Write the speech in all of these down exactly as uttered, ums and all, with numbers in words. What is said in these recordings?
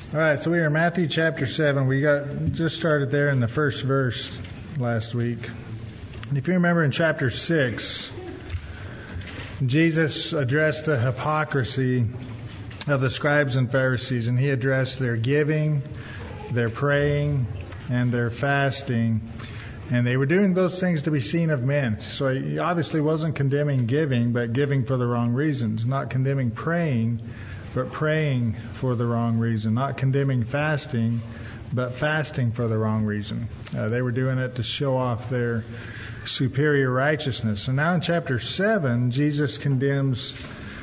All right, so we are in Matthew chapter seven. We got just started there in the first verse last week. And if you remember in chapter six, Jesus addressed the hypocrisy of the scribes and Pharisees, and he addressed their giving, their praying, and their fasting. And they were doing those things to be seen of men. So he obviously wasn't condemning giving, but giving for the wrong reasons. Not condemning praying, but praying for the wrong reason. Not condemning fasting, but fasting for the wrong reason. Uh, they were doing it to show off their superior righteousness. And now in chapter seven, Jesus condemns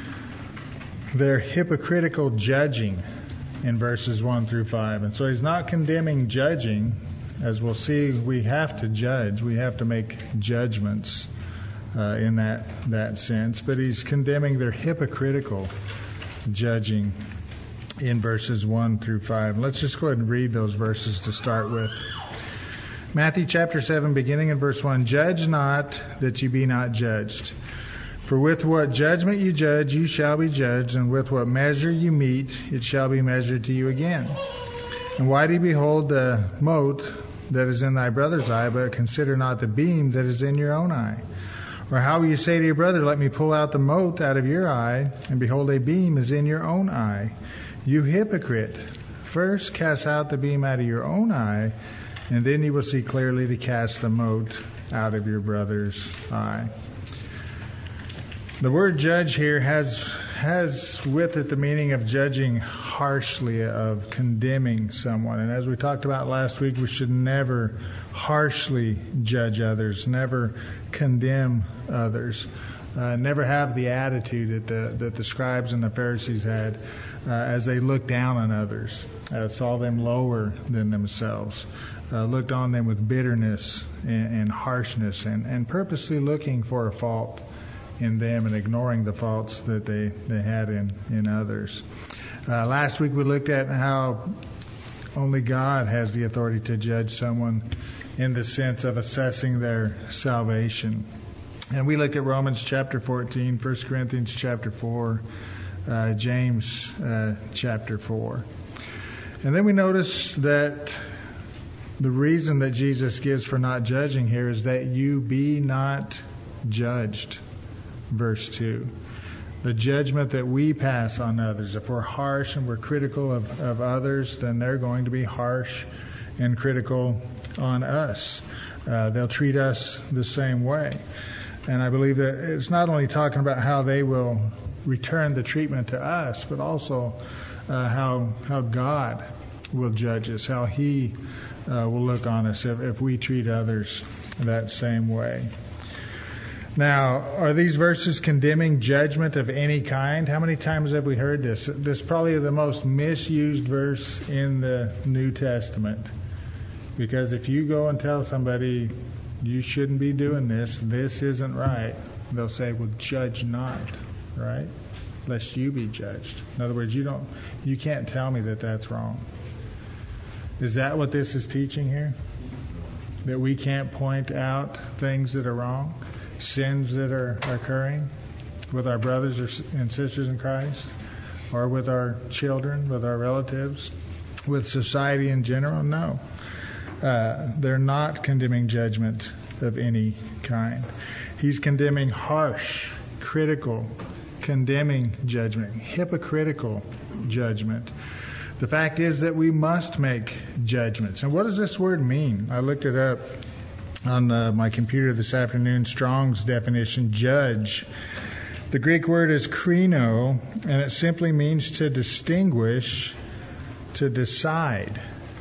their hypocritical judging in verses one through five. And so he's not condemning judging. As we'll see, we have to judge. We have to make judgments uh, in that, that sense. But he's condemning their hypocritical judging in verses one through five. Let's just go ahead and read those verses to start with. Matthew chapter seven, beginning in verse one. Judge not that you be not judged. For with what judgment you judge, you shall be judged, and with what measure you mete, it shall be measured to you again. And why do you behold the mote that is in thy brother's eye, but consider not the beam that is in your own eye? Or how will you say to your brother, let me pull out the mote out of your eye, and behold, a beam is in your own eye? You hypocrite, first cast out the beam out of your own eye, and then you will see clearly to cast the mote out of your brother's eye. The word judge here has has with it the meaning of judging harshly, of condemning someone. And as we talked about last week, we should never harshly judge others, never condemn others, uh, never have the attitude that the, that the scribes and the Pharisees had uh, as they looked down on others, uh, saw them lower than themselves, uh, looked on them with bitterness and, and harshness, and, and purposely looking for a fault in them and ignoring the faults that they, they had in, in others. Uh, last week we looked at how only God has the authority to judge someone in the sense of assessing their salvation. And we looked at Romans chapter fourteen, First Corinthians chapter four, uh, James uh, chapter four. And then we noticed that the reason that Jesus gives for not judging here is that you be not judged. Verse two, the judgment that we pass on others. If we're harsh and we're critical of, of others, then they're going to be harsh and critical on us. Uh, they'll treat us the same way. And I believe that it's not only talking about how they will return the treatment to us, but also uh, how how God will judge us, how He uh, will look on us if, if we treat others that same way. Now, are these verses condemning judgment of any kind? How many times have we heard this? This is probably the most misused verse in the New Testament. Because if you go and tell somebody, you shouldn't be doing this, this isn't right, they'll say, well, judge not, right? Lest you be judged. In other words, you don't, you can't tell me that that's wrong. Is that what this is teaching here? That we can't point out things that are wrong? Sins that are occurring with our brothers and sisters in Christ, or with our children, with our relatives, with society in general? No. Uh, they're not condemning judgment of any kind. He's condemning harsh, critical, condemning judgment, hypocritical judgment. The fact is that we must make judgments. And what does this word mean? I looked it up on uh, my computer this afternoon, Strong's definition, judge. The Greek word is krino, and it simply means to distinguish, to decide.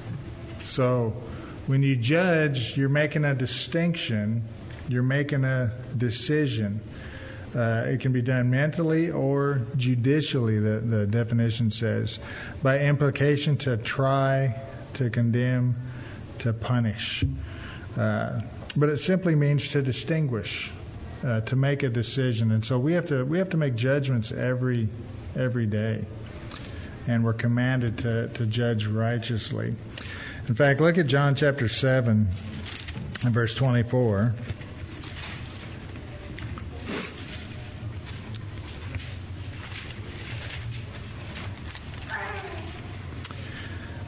So when you judge, you're making a distinction, you're making a decision. Uh, it can be done mentally or judicially, the, the definition says. By implication, to try, to condemn, to punish. Uh, but it simply means to distinguish, uh, to make a decision. And so we have to we have to make judgments every every day. And we're commanded to, to judge righteously. In fact, look at John chapter seven and verse twenty-four.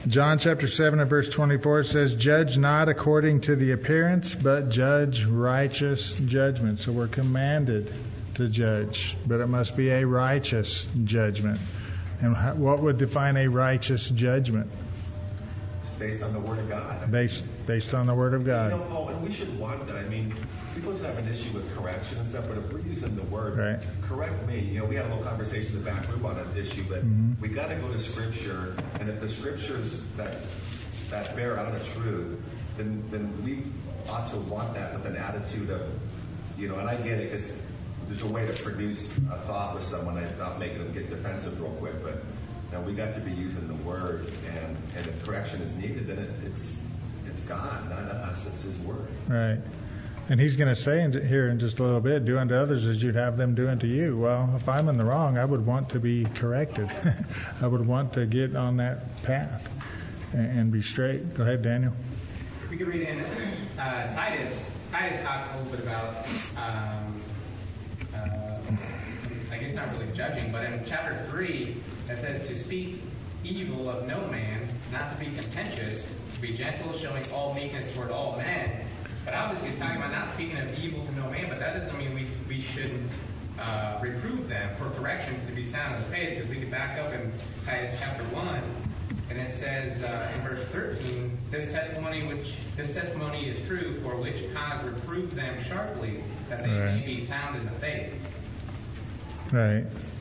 John chapter seven and verse twenty-four says, judge not according to the appearance, but judge righteous judgment. So we're commanded to judge, but it must be a righteous judgment. And what would define a righteous judgment? It's based on the Word of God. Based, based on the Word of God. You know, Paul, and we should want that. I mean, people just have an issue with correction and stuff, but if we're using the word, right. correct me. You know, we had a little conversation in the back room on an issue, but mm-hmm. we got to go to Scripture, and if the Scriptures that that bear out a truth, then then we ought to want that with an attitude of, you know, and I get it, because there's a way to produce a thought with someone, not making them get defensive real quick, but you know, we got to be using the Word, and, and if correction is needed, then it, it's it's God, not us, it's His Word. Right. And he's going to say in, here in just a little bit, do unto others as you'd have them do unto you. Well, if I'm in the wrong, I would want to be corrected. I would want to get on that path and, and be straight. Go ahead, Daniel. We could read in uh, Titus. Titus talks a little bit about, um, uh, I guess not really judging, but in chapter three, it says to speak evil of no man, not to be contentious, to be gentle, showing all meekness toward all men. But obviously it's talking about not speaking of evil to no man, but that doesn't mean we, we shouldn't uh, reprove them for correction to be sound in the faith, because we could back up in Titus chapter one, and it says uh, in verse thirteen, this testimony which this testimony is true, for which cause reprove them sharply, that they right. may be sound in the faith. Right.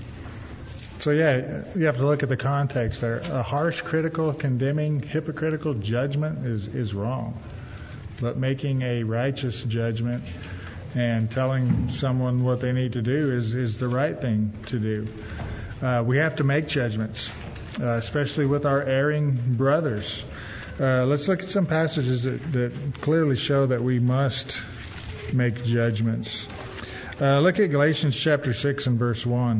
So yeah, you have to look at the context there. A harsh, critical, condemning, hypocritical judgment is, is wrong. But making a righteous judgment and telling someone what they need to do is, is the right thing to do. Uh, we have to make judgments, uh, especially with our erring brothers. Uh, let's look at some passages that, that clearly show that we must make judgments. Uh, look at Galatians chapter six and verse one.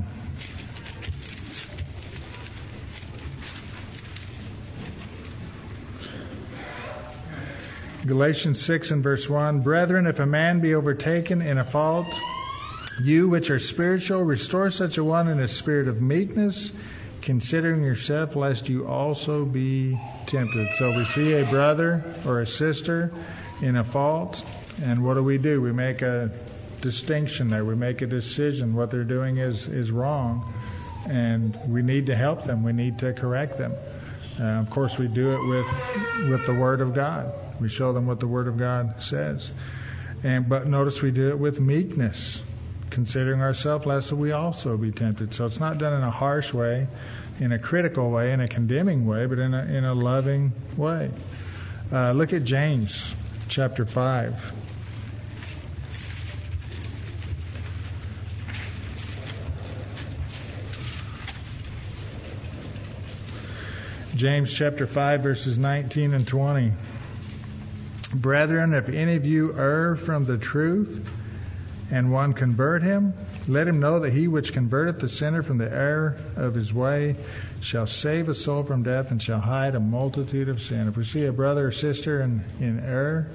Galatians six and verse one, brethren, if a man be overtaken in a fault, you which are spiritual, restore such a one in a spirit of meekness, considering yourself, lest you also be tempted. So we see a brother or a sister in a fault, and what do we do? We make a distinction there. We make a decision. What they're doing is, is wrong, and we need to help them. We need to correct them. Uh, of course, we do it with with the Word of God. We show them what the Word of God says. And but notice we do it with meekness, considering ourselves lest we also be tempted. So it's not done in a harsh way, in a critical way, in a condemning way, but in a, in a loving way. Uh, look at James chapter five. James chapter five, verses nineteen and twenty. Brethren, if any of you err from the truth, and one convert him, let him know that he which converteth the sinner from the error of his way shall save a soul from death and shall hide a multitude of sin. If we see a brother or sister in, in error,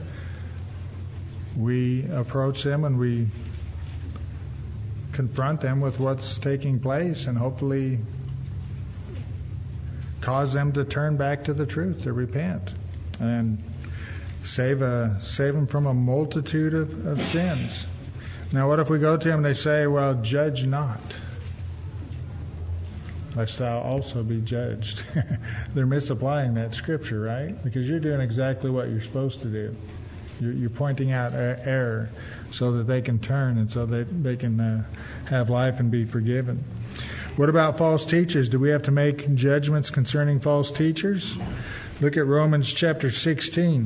we approach them and we confront them with what's taking place and hopefully cause them to turn back to the truth, to repent, and save a save them from a multitude of, of sins. Now, what if we go to them and they say, well, judge not, lest thou also be judged? They're misapplying that scripture, right? Because you're doing exactly what you're supposed to do. You're, you're pointing out error so that they can turn and so that they can uh, have life and be forgiven. What about false teachers? Do we have to make judgments concerning false teachers? Look at Romans chapter sixteen.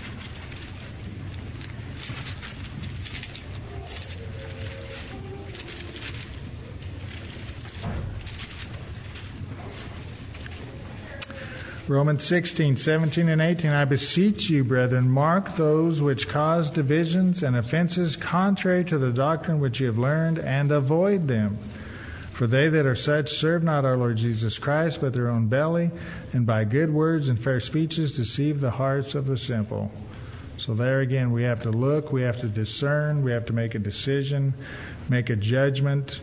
Romans sixteen, seventeen, and eighteen. I beseech you, brethren, mark those which cause divisions and offenses contrary to the doctrine which you have learned, and avoid them. For they that are such serve not our Lord Jesus Christ, but their own belly, and by good words and fair speeches deceive the hearts of the simple. So there again, we have to look, we have to discern, we have to make a decision, make a judgment.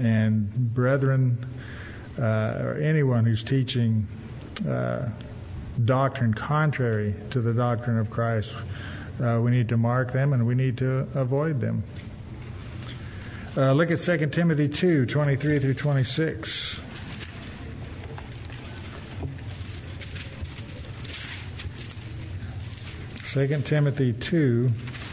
And brethren, uh, or anyone who's teaching uh, doctrine contrary to the doctrine of Christ, uh, we need to mark them and we need to avoid them. Uh, look at Second Timothy two, twenty-three through twenty-six. Second Timothy two,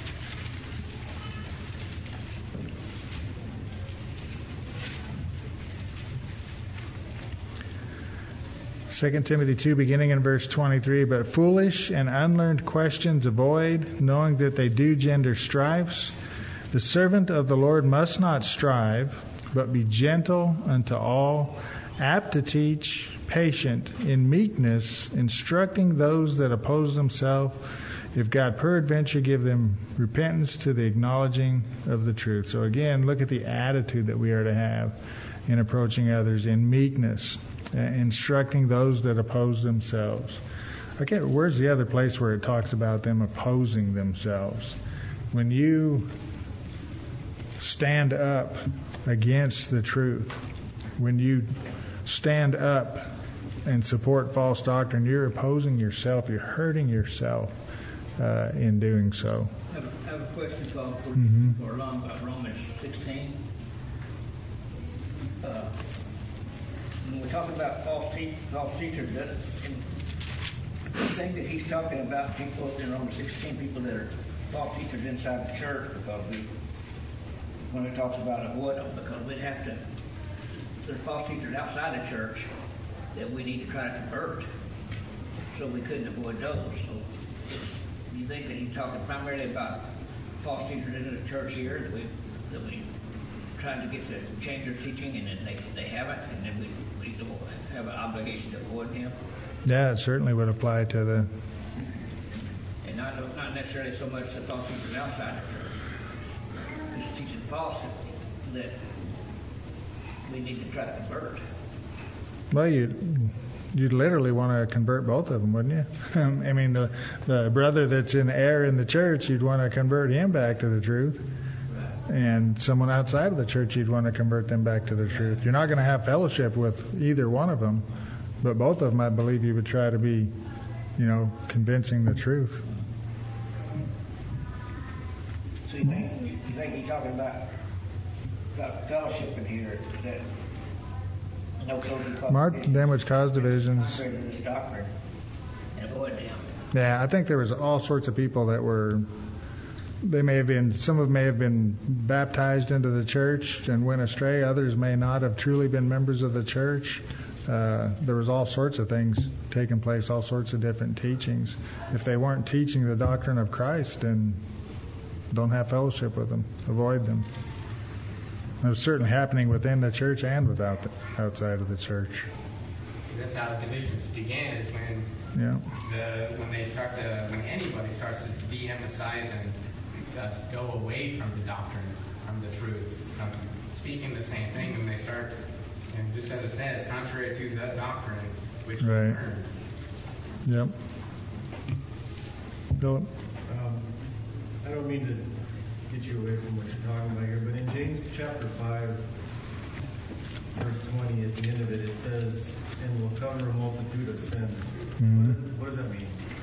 Second Timothy two, beginning in verse twenty-three, but foolish and unlearned questions avoid, knowing that they do gender strifes. The servant of the Lord must not strive, but be gentle unto all, apt to teach, patient, in meekness, instructing those that oppose themselves, if God peradventure give them repentance to the acknowledging of the truth. So again, look at the attitude that we are to have in approaching others, in meekness, uh, instructing those that oppose themselves. Okay, where's the other place where it talks about them opposing themselves? When you stand up against the truth, when you stand up and support false doctrine, you're opposing yourself, you're hurting yourself uh, in doing so. I have a, I have a question, Paul, for, Mm-hmm. for along about Romans sixteen. Uh, when we talk about false, te- false teachers, that, and the thing that he's talking about, people in Romans sixteen, people that are false teachers inside the church, because we, when it talks about avoid them, because we'd have to, there's false teachers outside the church that we need to try to convert, so we couldn't avoid those. So, do you think that he's talking primarily about false teachers in the church here, that we that we trying to get to change their teaching, and then they, they haven't, and then we, we have an obligation to avoid them? Yeah, it certainly would apply to the... And not not necessarily so much the false teachers outside the church. Just teaching false that we need to try to convert. Well, you, you'd literally want to convert both of them, wouldn't you? I mean, the, the brother that's in error in the church, you'd want to convert him back to the truth. And someone outside of the church, you'd want to convert them back to the truth. You're not going to have fellowship with either one of them, but both of them, I believe, you would try to be, you know, convincing the truth. So you think, you think he's talking about, about fellowship in here, is that no closing Mark them which cause divisions. contrary to this doctrine, and avoid them? Yeah, I think there was all sorts of people that were, they may have been, some of them may have been baptized into the church and went astray. Others may not have truly been members of the church. Uh, there was all sorts of things taking place, all sorts of different teachings. If they weren't teaching the doctrine of Christ, then don't have fellowship with them. Avoid them. It was certainly happening within the church and without the, outside of the church. That's how the divisions began, is when Yeah. the when they start to when anybody starts to de-emphasize and uh, go away from the doctrine, from the truth, from speaking the same thing, and they start, and just as it says, contrary to the doctrine which we Right. learned. Yep. Philip? Um, I don't mean to get you away from what you're talking about here, but in James chapter five, verse twenty, at the end of it, it says, "And will cover a multitude of sins." Mhm. What, does, what does that mean?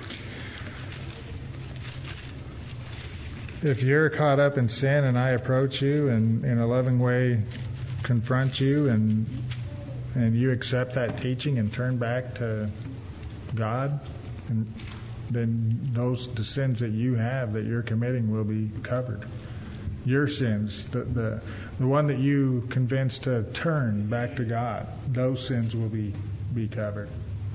If you're caught up in sin and I approach you and in a loving way confront you and and you accept that teaching and turn back to God, and then those the sins that you have that you're committing will be covered. Your sins, the the, the one that you convinced to turn back to God, those sins will be, be covered.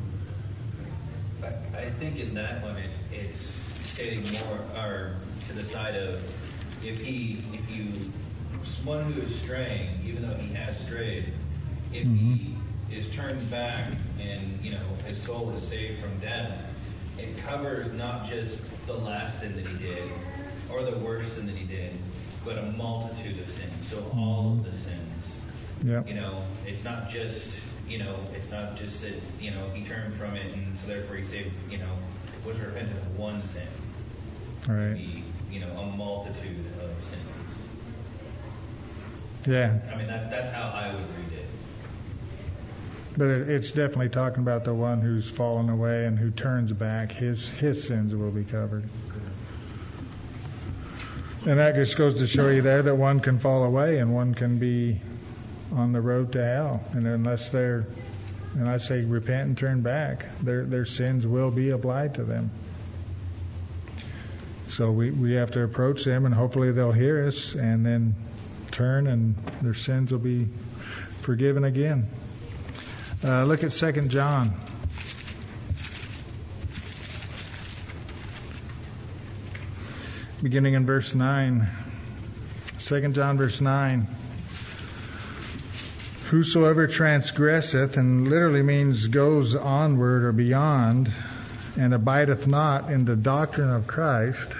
I, I think in that one it, it's stating more or to the side of if he if you one who is straying, even though he has strayed, if Mm-hmm. he is turned back and you know his soul is saved from death, it covers not just the last sin that he did or the worst sin that he did, but a multitude of sins. So all of the sins. Yeah. You know, it's not just you know, it's not just that you know he turned from it and so therefore he saved. You know, was repentant of one sin. All right. Be, you know, a multitude of sins. Yeah. I mean, that that's how I would read it. But it, it's definitely talking about the one who's fallen away and who turns back. His his sins will be covered. And that just goes to show you there that one can fall away and one can be on the road to hell. And unless they're, and I say repent and turn back, their their sins will be applied to them. So we, we have to approach them, and hopefully they'll hear us and then turn, and their sins will be forgiven again. Uh, look at Second John. Beginning in verse nine. Second John verse nine. Whosoever transgresseth, and literally means goes onward or beyond, and abideth not in the doctrine of Christ,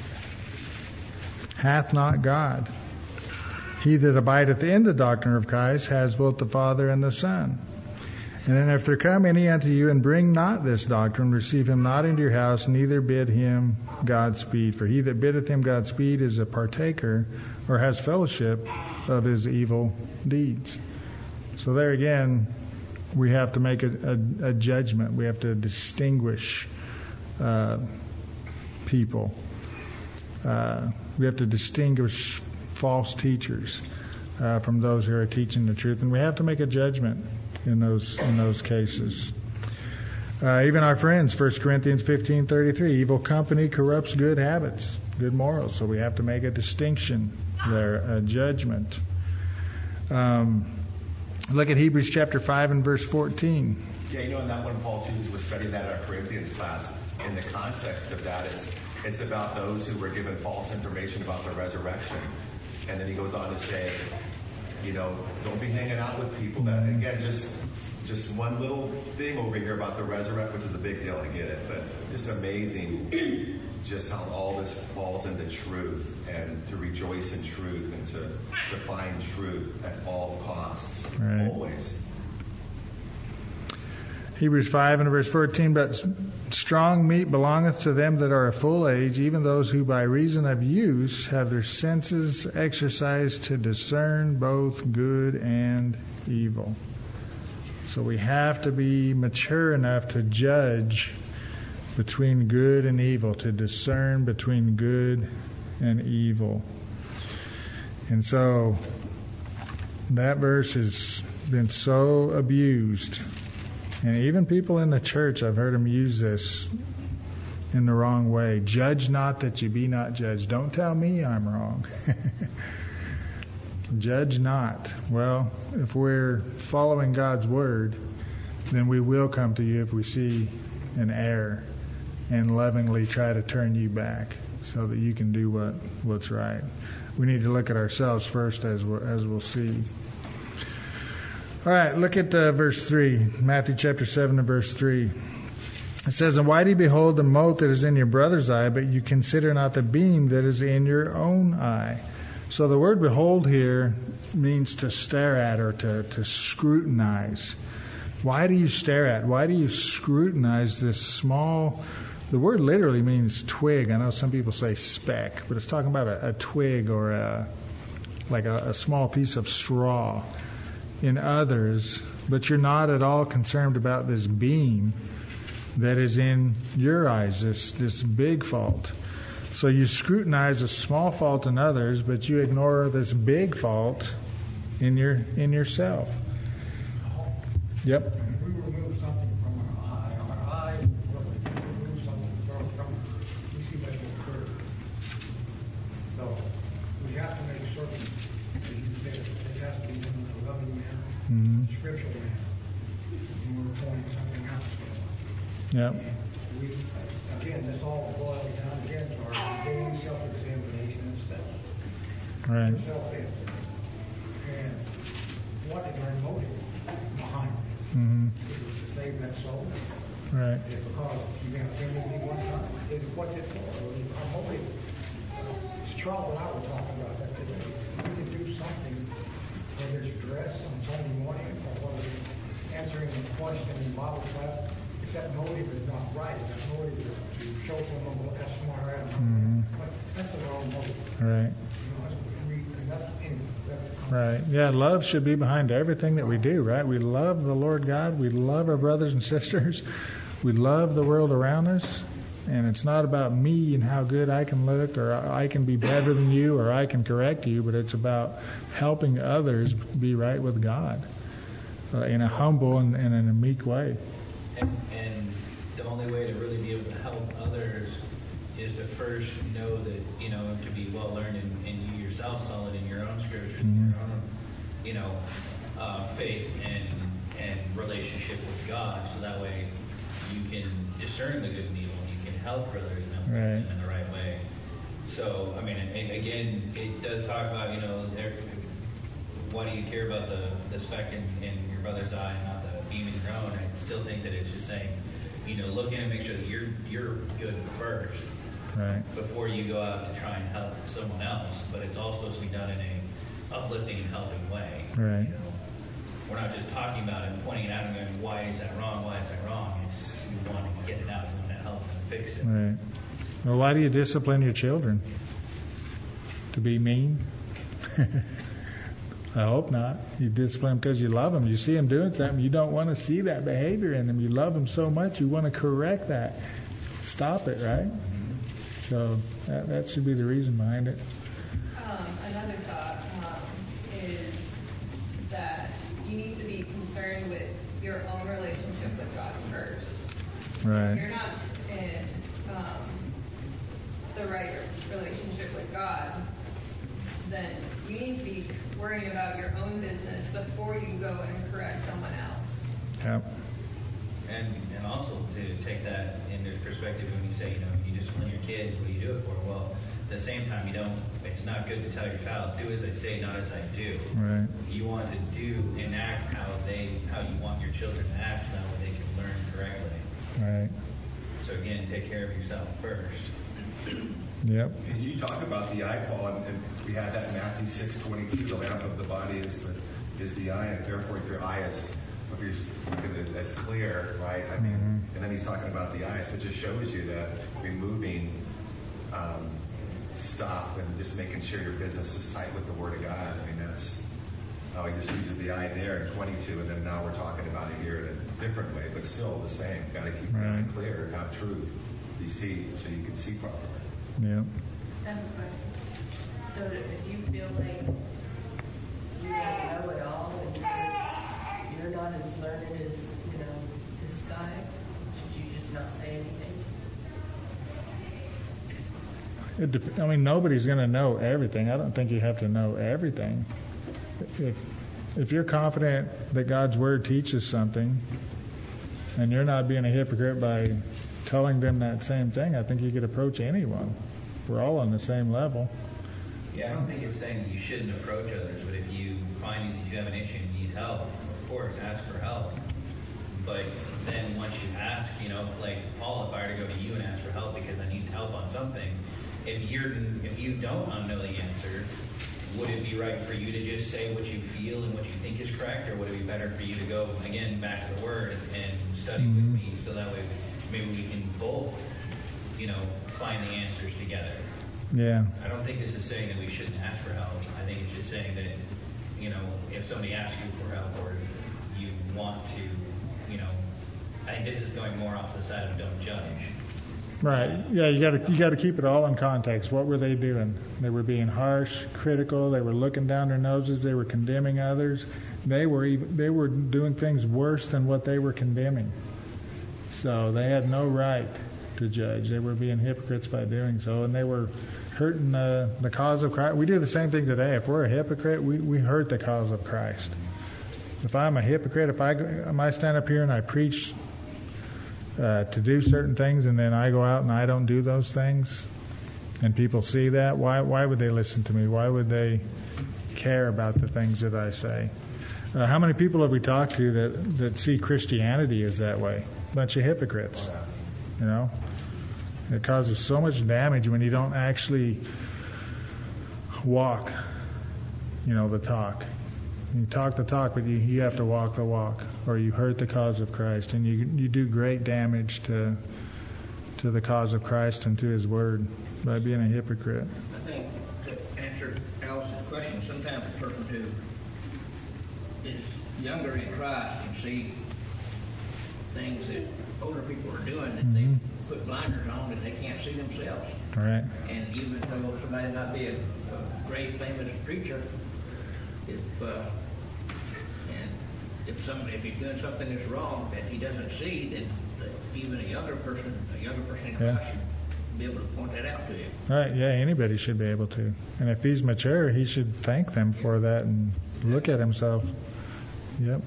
hath not God. He that abideth in the doctrine of Christ has both the Father and the Son. And then if there come any unto you and bring not this doctrine, receive him not into your house, neither bid him Godspeed. For he that biddeth him Godspeed is a partaker, or has fellowship, of his evil deeds. So there again, we have to make a, a, a judgment. We have to distinguish uh, people. Uh, we have to distinguish false teachers uh, from those who are teaching the truth, and we have to make a judgment in those in those cases. Uh, even our friends, First Corinthians fifteen thirty-three, evil company corrupts good habits, good morals. So we have to make a distinction there, a judgment. Um, look at Hebrews chapter five and verse fourteen. Yeah, you know, in that one, Paul, too, we're studying that in our Corinthians class. In the context of that, it's, it's about those who were given false information about the resurrection. And then he goes on to say, you know, don't be hanging out with people that, again, just just one little thing over here about the resurrection, which is a big deal, I get it, but just amazing just how all this falls into truth, and to rejoice in truth, and to, to find truth at all costs, right. Always. Hebrews five and verse fourteen, but strong meat belongeth to them that are of full age, even those who by reason of use have their senses exercised to discern both good and evil. So we have to be mature enough to judge between good and evil, to discern between good and evil. And so that verse has been so abused. And even people in the church, I've heard them use this in the wrong way. Judge not that you be not judged. Don't tell me I'm wrong. Judge not. Well, if we're following God's word, then we will come to you if we see an error and lovingly try to turn you back so that you can do what, what's right. We need to look at ourselves first, as we'll, as we'll see. All right, look at uh, verse three, Matthew chapter seven and verse three. It says, and why do you behold the mote that is in your brother's eye, but you consider not the beam that is in your own eye? So the word behold here means to stare at, or to, to scrutinize. Why do you stare at? Why do you scrutinize this small... The word literally means twig. I know some people say speck, but it's talking about a, a twig, or a, like a, a small piece of straw in others, but you're not at all concerned about this beam that is in your eyes, this this big fault. So you scrutinize a small fault in others, but you ignore this big fault in your in yourself. Yep. We remove something from our eye. Our eye, we remove something from, from we see that will occur. So we have to make certain, as you said, this has to be done in a loving manner, Mm-hmm. scriptural manner. And we're pointing something out. Yep. And we, again, this all boils down again to our daily self-examination and stuff. Right. Self-is. And what is our motive behind it? Mm-hmm. Is it to save that soul? Right. Is it because you got offended me one time? Is it what's it for? Our motive. Uh, Charles and I were talking about that today. We can do something, whether it's dress on Sunday morning, or whether it's answering a question in Bible class. If that motive is not right, that motive is to show someone what that's smart at. Mm-hmm. But that's the wrong motive. Right. You know, that's, we, and that's in Right. Yeah, love should be behind everything that we do, right? We love the Lord God. We love our brothers and sisters. We love the world around us. And it's not about me and how good I can look, or I can be better than you, or I can correct you, but it's about helping others be right with God uh, in a humble and, and in a meek way. And, and the only way to really be able to help others is to first know that, you know, to be well learned in, in you yourself, solid in your own scriptures, mm-hmm. your own, you know, uh, faith and and relationship with God, so that way you can discern the good and evil. Help brothers and help right. them in the right way. So, I mean, again, it does talk about, you know, why do you care about the, the speck in, in your brother's eye and not the beam in your own? I still think that it's just saying, you know, look in and make sure that you're you're good first, right, before you go out to try and help someone else. But it's all supposed to be done in a uplifting and helping way. Right. You know, we're not just talking about it and pointing it out and going, why is that wrong? Why is that wrong? It's we want to get it out. We want to help them fix it. Right. Well, why do you discipline your children? To be mean? I hope not. You discipline them because you love them. You see them doing something, you don't want to see that behavior in them. You love them so much, you want to correct that. Stop it, right? Mm-hmm. So that, that should be the reason behind it. Um, another thought um, is that you need to be concerned with your own relationship with God first. Right. If you're not in um, the right relationship with God, then you need to be worrying about your own business before you go and correct someone else. Yep. And and also to take that into perspective when you say, you know, you discipline your kids, what do you do it for? Well, at the same time, you don't, it's not good to tell your child, do as I say, not as I do. Right. You want to do, enact how they, how you want your children to act, so that way they can learn correctly. Right. So again, take care of yourself first. Yep. And you talk about the eye fall, and, and we had that in Matthew six twenty-two. The lamp of the body is the is the eye, and therefore if your eye is, if you're looking at it as clear, right? I mean, mm-hmm. and then he's talking about the eye, so it just shows you that removing um, stuff and just making sure your business is tight with the Word of God. I mean, that's how he just uses the eye there in twenty-two, and then now we're talking about it here in a different way, but still the same. Got to keep right. it clear, have truth, be see, so you can see properly. Yep. I have a question. So if you feel like you don't know it all and you're, you're not as learned as, you know, this guy, should you just not say anything? It dep- I mean, nobody's going to know everything. I don't think you have to know everything. If if you're confident that God's Word teaches something, and you're not being a hypocrite by telling them that same thing, I think you could approach anyone. We're all on the same level. Yeah, I don't think it's saying that you shouldn't approach others, but if you find that you have an issue and need help, of course, ask for help. But then once you ask, you know, like Paul, if I were to go to you and ask for help because I need help on something, if you're if you don't know the answer, would it be right for you to just say what you feel and what you think is correct, or would it be better for you to go again back to the Word and study mm-hmm. with me, so that way maybe we can both, you know, find the answers together? Yeah. I don't think this is saying that we shouldn't ask for help. I think it's just saying that, you know, if somebody asks you for help or you want to, you know, I think this is going more off the side of don't judge. Right. Yeah, you got to you got to keep it all in context. What were they doing? They were being harsh, critical. They were looking down their noses. They were condemning others. They were even, they were doing things worse than what they were condemning. So they had no right to judge. They were being hypocrites by doing so, and they were hurting uh, the cause of Christ. We do the same thing today. If we're a hypocrite, we, we hurt the cause of Christ. If I'm a hypocrite, if I, if I stand up here and I preach uh, to do certain things, and then I go out and I don't do those things, and people see that, why why would they listen to me? Why would they care about the things that I say? Uh, how many people have we talked to that, that see Christianity as that way? A bunch of hypocrites. You know, it causes so much damage when you don't actually walk, you know, the talk. You talk the talk, but you, you have to walk the walk, or you hurt the cause of Christ, and you you do great damage to to the cause of Christ and to His Word by being a hypocrite. I think to answer Alice's question, sometimes a person who is younger in Christ can see things that older people are doing that Mm-hmm. they put blinders on and they can't see themselves. All right. And even though somebody might be a, a great famous preacher, if uh, and if somebody if he's doing something that's wrong that he doesn't see, then that even a younger person, a younger person in Yeah. Christ should be able to point that out to him. All right. Yeah, anybody should be able to. And if he's mature, he should thank them for that and look at himself. Yep.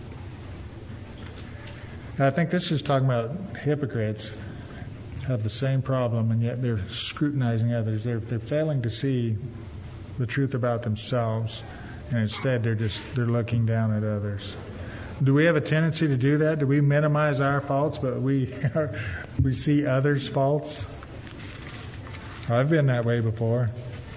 I think this is talking about hypocrites have the same problem, and yet they're scrutinizing others. They're they're failing to see the truth about themselves, and instead they're just they're looking down at others. Do we have a tendency to do that? Do we minimize our faults, but we we see others' faults? I've been that way before.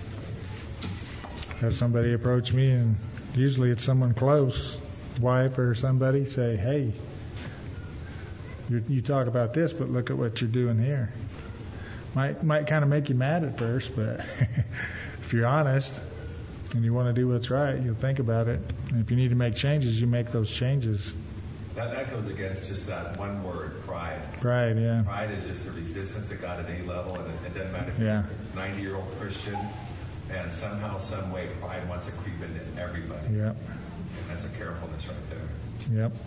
Have somebody approach me, and usually it's someone close, wife or somebody, say, "Hey, you, you talk about this, but look at what you're doing here." Might might kind of make you mad at first, but if you're honest and you want to do what's right, you'll think about it. And if you need to make changes, you make those changes. That, that goes against just that one word, pride. Pride, yeah. Pride is just a resistance to God at any level, and it, it doesn't matter if Yeah. you're a ninety-year-old Christian, and somehow, some way, pride wants to creep into everybody. Yep. And that's a carefulness right there. Yep.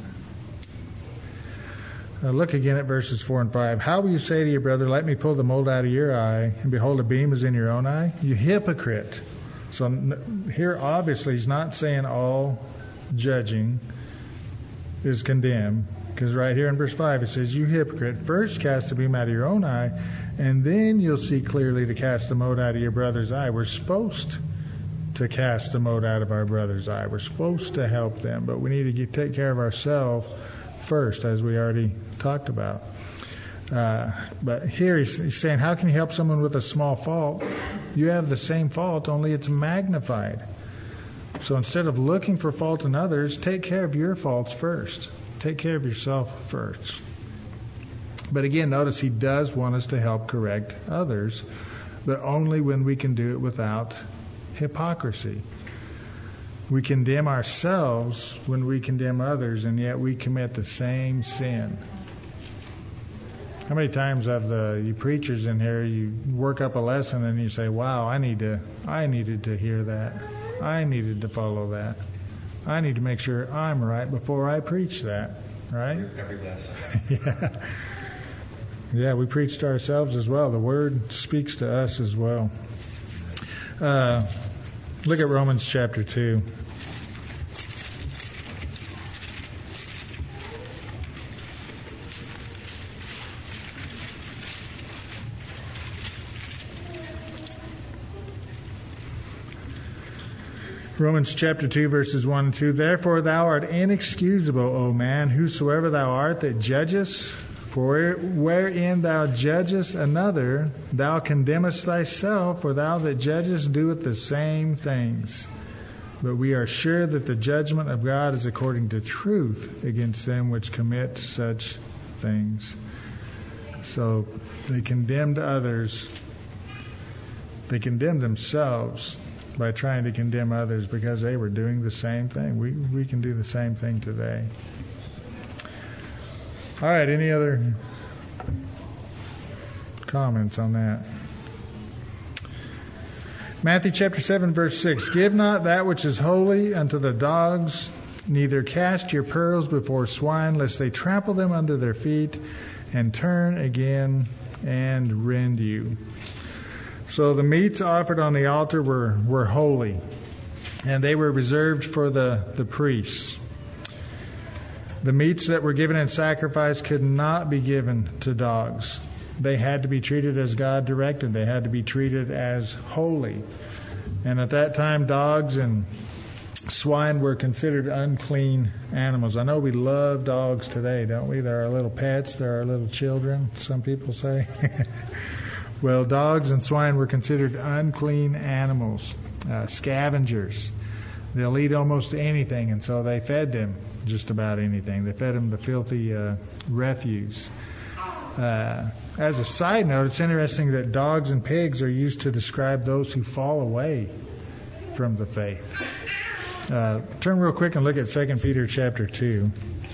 Uh, look again at verses four and five. How will you say to your brother, "Let me pull the mold out of your eye," and behold, a beam is in your own eye? You hypocrite. So n- here, obviously, he's not saying all judging is condemned, because right here in verse five it says, "You hypocrite, first cast the beam out of your own eye, and then you'll see clearly to cast the mote out of your brother's eye." We're supposed to cast the mote out of our brother's eye. We're supposed to help them, but we need to get, take care of ourselves first, as we already talked about. Uh, but here he's, he's saying, how can you help someone with a small fault? You have the same fault, only it's magnified. So instead of looking for fault in others, take care of your faults first. Take care of yourself first. But again, notice he does want us to help correct others, but only when we can do it without hypocrisy. We condemn ourselves when we condemn others, and yet we commit the same sin. How many times have the you preachers in here, you work up a lesson and you say, "Wow, I need to, I needed to hear that. I needed to follow that. I need to make sure I'm right before I preach that." Right? Every lesson. Yeah. Yeah, we preach to ourselves as well. The Word speaks to us as well. Uh, look at Romans chapter two. Romans chapter two, verses one and two. Therefore thou art inexcusable, O man, whosoever thou art that judgest. For wherein thou judgest another, thou condemnest thyself, for thou that judgest doeth the same things. But we are sure that the judgment of God is according to truth against them which commit such things. So they condemned others. They condemned themselves by trying to condemn others because they were doing the same thing. We we can do the same thing today. All right, any other comments on that? Matthew chapter seven, verse six. Give not that which is holy unto the dogs, neither cast your pearls before swine, lest they trample them under their feet, and turn again and rend you. So the meats offered on the altar were, were holy, and they were reserved for the, the priests. The meats that were given in sacrifice could not be given to dogs. They had to be treated as God directed. They had to be treated as holy. And at that time, dogs and swine were considered unclean animals. I know we love dogs today, don't we? They're our little pets. They're our little children, some people say. Well, dogs and swine were considered unclean animals, uh, scavengers. They'll eat almost anything, and so they fed them just about anything. They fed them the filthy uh, refuse. Uh, as a side note, it's interesting that dogs and pigs are used to describe those who fall away from the faith. Uh, turn real quick and look at Second Peter chapter two.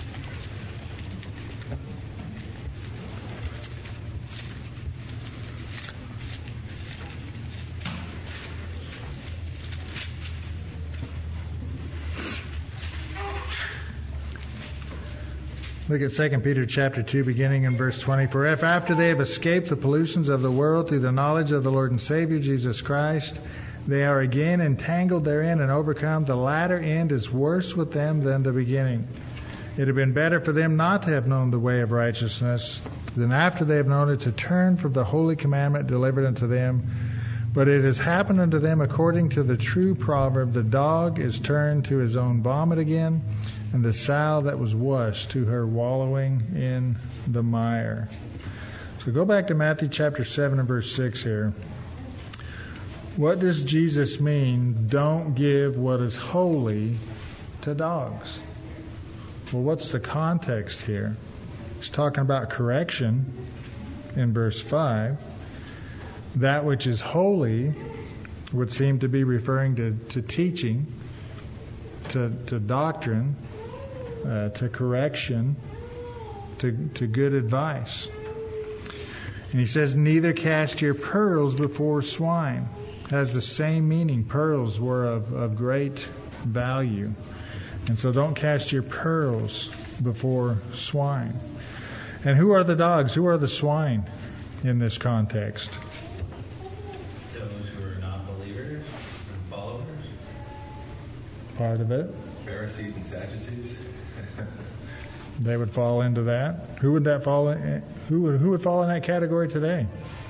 Look at Second Peter chapter two, beginning in verse twenty. For if after they have escaped the pollutions of the world through the knowledge of the Lord and Savior Jesus Christ, they are again entangled therein and overcome, the latter end is worse with them than the beginning. It had been better for them not to have known the way of righteousness than after they have known it to turn from the holy commandment delivered unto them. But it has happened unto them according to the true proverb, the dog is turned to his own vomit again, and the sow that was washed to her wallowing in the mire. So go back to Matthew chapter seven and verse six here. What does Jesus mean, don't give what is holy to dogs? Well, what's the context here? He's talking about correction in verse five. That which is holy would seem to be referring to, to teaching, to, to doctrine, uh, to correction, to, to good advice. And he says, neither cast your pearls before swine. Has the same meaning. Pearls were of, of great value. And so don't cast your pearls before swine. And who are the dogs? Who are the swine in this context? Those who are not believers, followers. Part of it. Pharisees and Sadducees. They would fall into that. Who would that fall in? Who would who would fall in that category today?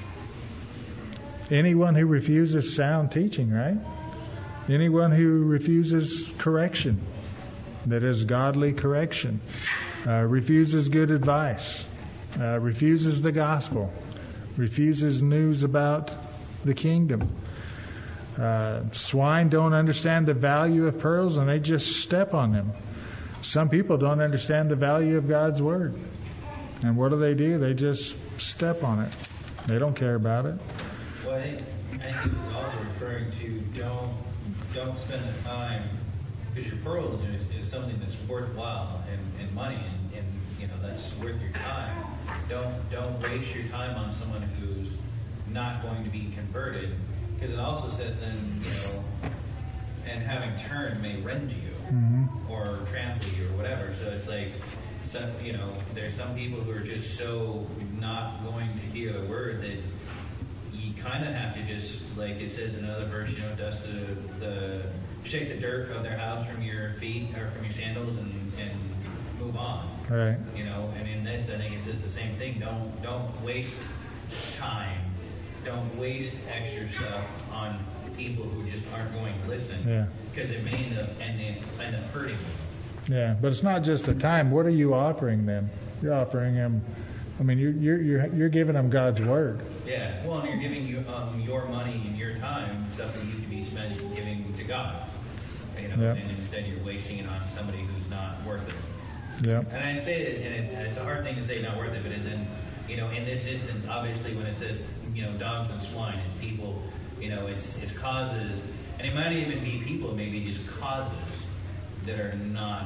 Anyone who refuses sound teaching, right? Anyone who refuses correction, that is godly correction, uh, refuses good advice, uh, refuses the gospel, refuses news about the kingdom. Uh, swine don't understand the value of pearls, and they just step on them. Some people don't understand the value of God's word. And what do they do? They just step on it. They don't care about it. Well, I think, I think he was also referring to don't don't spend the time, because your pearls is, is something that's worthwhile and, and money, and, and you know that's worth your time. Don't don't waste your time on someone who's not going to be converted, because it also says then you know, and having turned may rend you mm-hmm. or trample you or whatever. So it's like. Some, you know, there's some people who are just so not going to hear the word that you kind of have to just, like it says in another verse, you know, dust the, the shake the dirt of their house from your feet or from your sandals and, and move on. Right. You know, and in this, I think it says the same thing. Don't don't waste time. Don't waste extra stuff on people who just aren't going to listen. Yeah. Because it may end up end, end up hurting them. Yeah, but it's not just the time. What are you offering them? You're offering them. I mean, you're you're you're, you're giving them God's word. Yeah, well, you're giving you um, your money and your time, stuff that you could be spent giving to God. You know, yep. And instead you're wasting it on somebody who's not worth it. Yeah. And I say it, and it, it's a hard thing to say not worth it, but it's in, you know, in this instance, obviously, when it says, you know, dogs and swine, it's people, you know, it's it's causes, and it might even be people, maybe just causes that are not,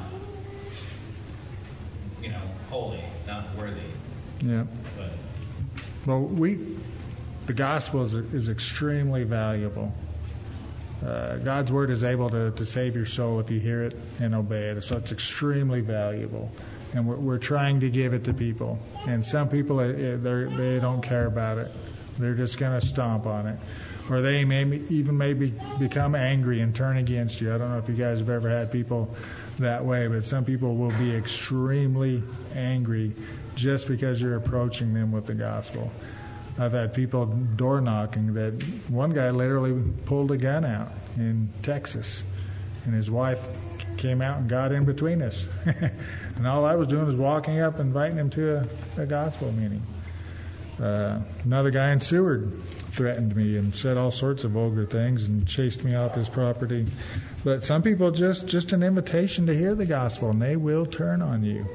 you know, holy, not worthy. Yeah. But well, we, the gospel is, is extremely valuable. Uh, God's word is able to, to save your soul if you hear it and obey it. So it's extremely valuable, and we're, we're trying to give it to people. And some people, they they don't care about it. They're just going to stomp on it. Or they may even maybe become angry and turn against you. I don't know if you guys have ever had people that way, but some people will be extremely angry just because you're approaching them with the gospel. I've had people door knocking that one guy literally pulled a gun out in Texas, and his wife came out and got in between us. And all I was doing was walking up, inviting him to a, a gospel meeting. Uh, another guy in Seward threatened me and said all sorts of vulgar things and chased me off his property. But some people just, just an invitation to hear the gospel, and they will turn on you.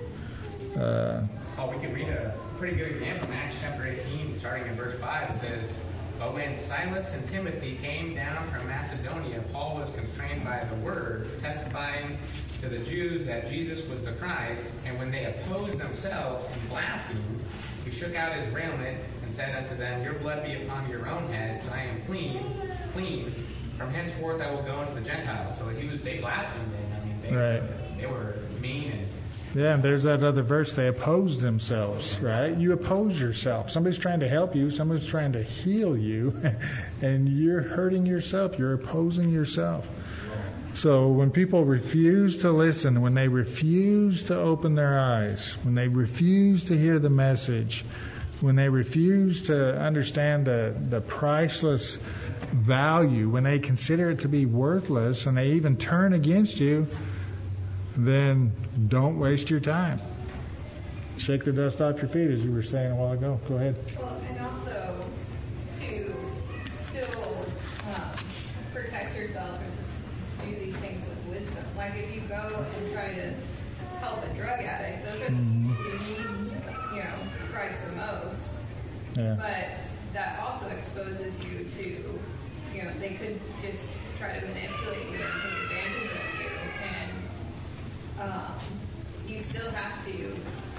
Uh, oh, we can read a pretty good example in Acts chapter eighteen, starting in verse five. It says, But when Silas and Timothy came down from Macedonia, Paul was constrained by the word, testifying to the Jews that Jesus was the Christ. And when they opposed themselves and blasphemed, he shook out his raiment and said unto them, Your blood be upon your own heads. I am clean, clean. From henceforth I will go into the Gentiles. So he was, they blasphemed him. I mean, they, Right. they were mean and Yeah, and there's that other verse, they opposed themselves, right? You oppose yourself. Somebody's trying to help you, somebody's trying to heal you, and you're hurting yourself. You're opposing yourself. So when people refuse to listen, when they refuse to open their eyes, when they refuse to hear the message, when they refuse to understand the, the priceless value, when they consider it to be worthless, and they even turn against you, then don't waste your time. Shake the dust off your feet, as you were saying a while ago. Go ahead. Well, and also to still um, protect yourself and do these things with wisdom. Like if you go and try to help a drug addict, those are the people who need, you know, Christ the most. Yeah. But that also exposes you to, you know, they could just try to manipulate you and take advantage of you. And um, you still have to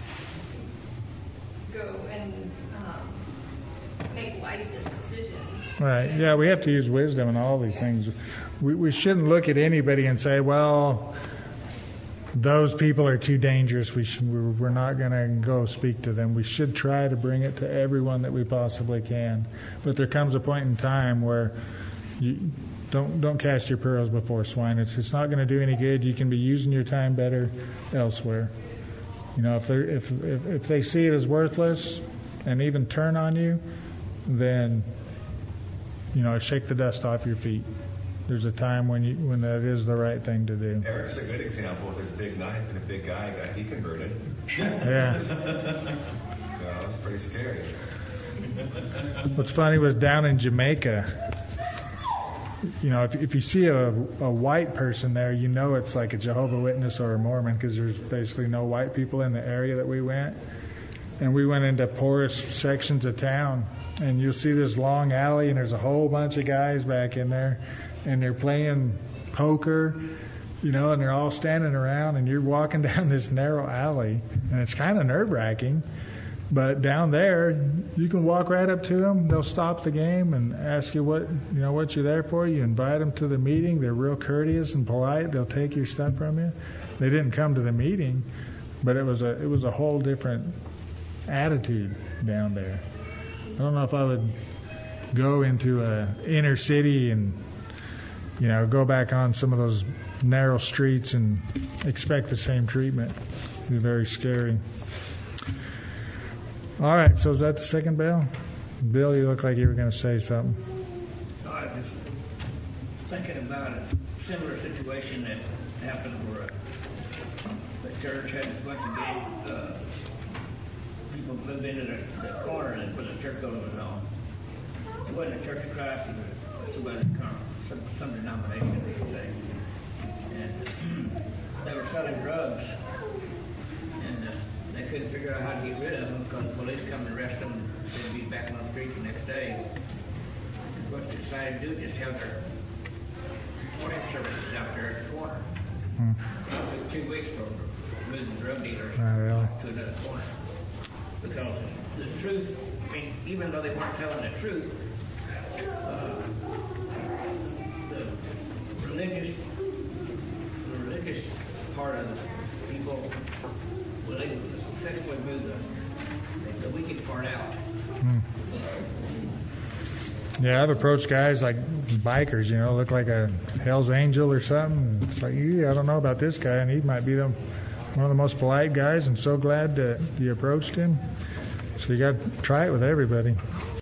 go and um, make wise decisions. Right. Yeah, we have to use wisdom in all these things. We, we shouldn't look at anybody and say, well, those people are too dangerous. We should, we're, we're not going to go speak to them. We should try to bring it to everyone that we possibly can. But there comes a point in time where you don't don't cast your pearls before swine. It's it's not going to do any good. You can be using your time better elsewhere. You know, if they if, if if they see it as worthless and even turn on you, then you know, shake the dust off your feet. There's a time when you when that is the right thing to do. Eric's a good example with his big knife and a big guy got he converted. Yeah. Yeah, that's pretty scary. What's funny was down in Jamaica, you know, if, if you see a, a white person there, you know it's like a Jehovah's Witness or a Mormon, because there's basically no white people in the area that we went. And we went into poorest sections of town, and you'll see this long alley, and there's a whole bunch of guys back in there, and they're playing poker, you know, and they're all standing around, and you're walking down this narrow alley, and it's kind of nerve-wracking. But down there, you can walk right up to them. They'll stop the game and ask you what you know what you're there for. You invite them to the meeting. They're real courteous and polite. They'll take your stuff from you. They didn't come to the meeting, but it was a it was a whole different attitude down there. I don't know if I would go into a inner city and you know go back on some of those narrow streets and expect the same treatment. It'd be very scary. All right, so is that the second bell? Bill, you look like you were going to say something. I was just thinking about a similar situation that happened where the church had a bunch of gay uh, people moved into the, the corner and where the church building was on. It wasn't a Church of Christ, it was some, other con- some, some denomination, they could say. And they were selling drugs. And uh, they couldn't figure out how to get rid of them because the police come and arrest them and they'd be back on the street the next day. And what they decided to do is just have their worship services out there at the corner. Hmm. It took two weeks for moving drug dealers Oh, really? to another corner. Because the truth, I mean, even though they weren't telling the truth, uh, the religious, the religious part of the people, well, they successfully moved the, the wicked part out. Hmm. Yeah, I've approached guys like bikers, you know, look like a Hell's Angel or something. It's like, yeah, I don't know about this guy, and he might be the, one of the most polite guys, and so glad that you approached him. So you got to try it with everybody.